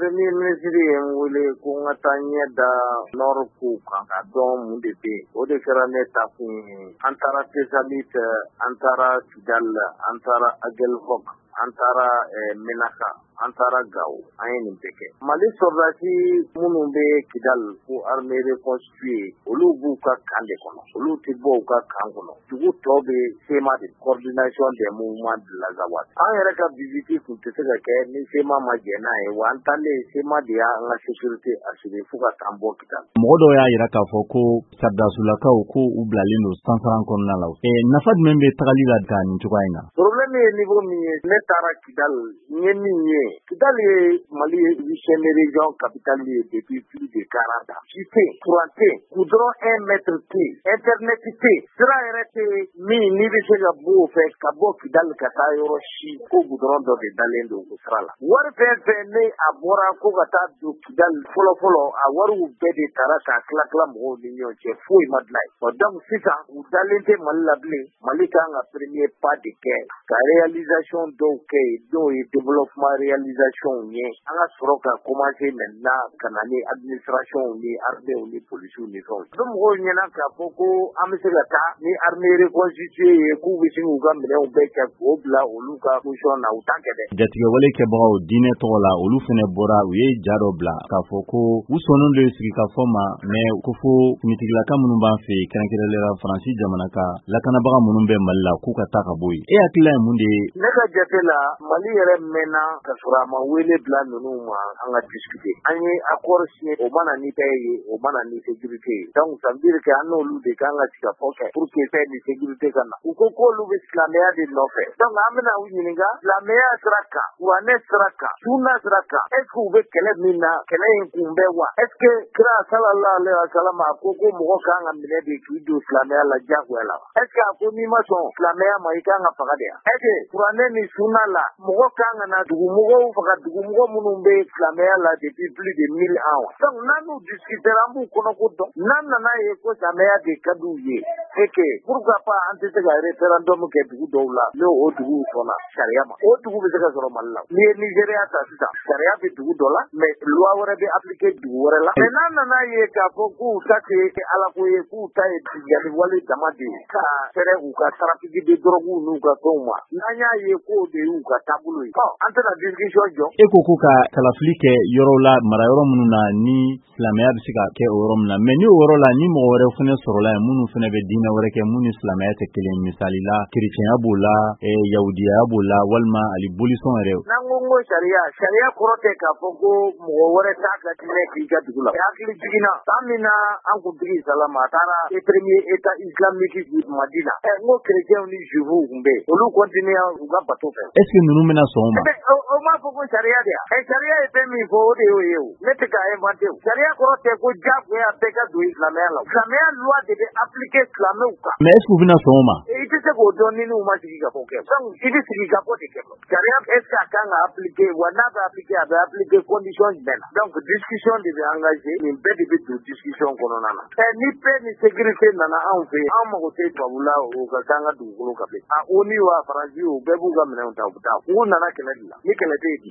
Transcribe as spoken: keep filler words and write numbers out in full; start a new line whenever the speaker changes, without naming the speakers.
premier ministre ye n wele ko n ka taa ɲɛ da nord ko kan ka dɔn mun de bɛ yen o de kɛra ne ta kun ye an taara Tesalit an taara Kidal an taara Aguelhok an taara Menaka an taara Gao an ye nin bɛɛ kɛ Mali soldats minnu bɛ Kidal ko armée reconstituée olu b'u ka kan de kɔnɔ olu tɛ bɔ u ka kan kɔnɔ dugu tɔ bɛ SEMA de coordination des mouvements de l'Azawad an yɛrɛ ka visite tun tɛ se ka kɛ ni SEMA ma jɛ n'a ye wa an taalen SEMA de y'an ka sécurité assurée fo ka t'an bɔ Kidal.
Mɔgɔ dɔw y'a yira k'a fɔ ko Sardaasulakaw ko u bilalen don sansaran kɔnɔna la ɛ nafa jumɛn bɛ tagali la ka nin cogoya in na.
Problème ye niveau min ye ne taara Kidal n ye min ye Kidal ye Mali huitième région capitale ye depuis plus de quarante ans. Ci tɛ courant tɛ goudron un mètre tɛ internet tɛ sira yɛrɛ tɛ min n'i bɛ se ka bɔ o fɛ ka bɔ Kidal ka taa yɔrɔ si ko goudron dɔ de dalen don o sira la. Wari fɛn fɛn ne a bɔra ko ka taa don Kidal fɔlɔ fɔlɔ a wariw bɛɛ de taara k'a tila tila mɔgɔw ni ɲɔgɔn cɛ foyi ma dilan ye. Donc sisan u dalen tɛ Mali la bilen Mali kan ka premier pas de kɛ ka réalisation dɔw kɛ yen dɔw ye développement réalisation ye an ka sɔrɔ ka commencer maintenant ka na ni administration ni armée ni police ni fɛnw. Donc mɔgɔw ɲɛna k'a fɔ ko an bɛ se ka taa ni armée reconstituée ye k'u bɛ se k'u ka minɛnw bɛɛ kɛ k'o bila olu ka position na u t'a kɛ dɛ.
Jatigɛwale kɛbagaw diinɛ tɔgɔ la olu fɛnɛ bɔra u ye ja dɔ bila k'a fɔ ko u sɔnnen don sigikafɔ ma mais ko fo finitigilaka minnu b'an fɛ yen kɛrɛnkɛrɛnnenya la Faransi jamana ka lakanabaga minnu bɛ Mali la k'u ka taa ka bɔ yen. E hakilila ye mun de ye?
Ne ka jate la Mali yɛrɛ mɛnna ka sɔrɔ a ma wele bila ninnu ma an ka discuter. An ye accord signé o mana ni paix ye o mana ni sécurité ye. Donc ça veut dire que an n'olu de kan ka sigikafɔ kɛ pour que paix ni sécurité ka na. U ko k'olu bɛ silamɛya de nɔfɛ. Donc an bɛna u ɲininka silamɛya sira kan kuranɛ sira kan sunna sira kan est ce que u bɛ kɛlɛ min na kɛlɛ in kun bɛ wa est ce que kira sallallahu alaihi wa sallam a ko ko mɔgɔ kan ka minɛ de k'i don silamɛya la diyagoya la est ce que a ko n'i ma sɔn silamɛya ma i kan ka faga de est ce que kuranɛ ni sunna la mɔgɔ kan ka na dugumɔgɔw faga dugumɔgɔ minnu bɛ silamɛya la depuis plus de mille ans donc n'an n'u discutera an b'u kɔnɔ ko dɔn n'an nana ye ko silamɛya de ka d'u ye et que pourquoi pas an tɛ se ka référendum kɛ dugu dɔw la n'o o duguw sɔnna sariya ma o dugu bɛ se ka sɔrɔ Mali la n'i ye Nigéria ta sisan sariya bɛ dugu dɔ la mais loi wɛrɛ bɛ appliqué dugu wɛrɛ la mais n'an nana ye k'a fɔ k'u ta tɛ Alako ye k'u ta ye binganni wale dama de ye ka fɛrɛ u ka trafic de drogue n'u ka fɛnw ma n'an y'a ye k'o de y'u ka taabolo ye ɔ an tɛna discussion jɔ.
E ko ko ka kalafili kɛ yɔrɔw la mara yɔrɔ minnu na ni silamɛya bɛ se ka kɛ o yɔrɔ min na mais ni o yɔrɔ la ni mɔgɔ wɛrɛ fana sɔrɔla yen minnu fana bɛ diinɛ wɛrɛ kɛ mun ni silamɛya tɛ kelen misali la kerecɛnya b'o la yahudiya b'o la walima ali bolisɔn yɛrɛ.
N'an ko ko sariya sariya kɔrɔ tɛ k'a fɔ ko mɔgɔ wɛrɛ t'a ka diinɛ k'i ka dugu la. Hakili jiginna san min na an kuntigi Salama a taara premier état islamique Madina ɛ n ko kerecɛnw ni juifs kun bɛ yen olu continuera u ka bato fɛ.
Est ce que ninnu bɛna sɔn o ma?
O m'a fɔ ko sariya de yan ɛ sariya ye fɛn min fɔ o de y'o ye o ne tɛ k'a inventé o sariya kɔrɔ tɛ ko diyagoya bɛɛ ka don silamɛya la silamɛya loi de bɛ appliqué silamɛw kan.
Mais est ce que u bɛna sɔn o ma?
I tɛ se k'o dɔn ni n'u ma sigi ka fɔ kɛ donc i bɛ sigi ka fɔ de kɛ sariya est ce que a kan ka appliqué wa n'a bɛ appliqué a bɛ appliqué condition jumɛn na donc discussion de bɛ engagé nin bɛɛ de bɛ don discussion kɔnɔna na ɛ ni paix ni sécurité nana anw fɛ yen an mago tɛ tubabula o ka k'an ka dugukolo kan bilen a O N U wa Faransi o bɛɛ b'u ka minɛnw ta u bɛ taa u nana kɛlɛ de la ni kɛlɛ tɛ yen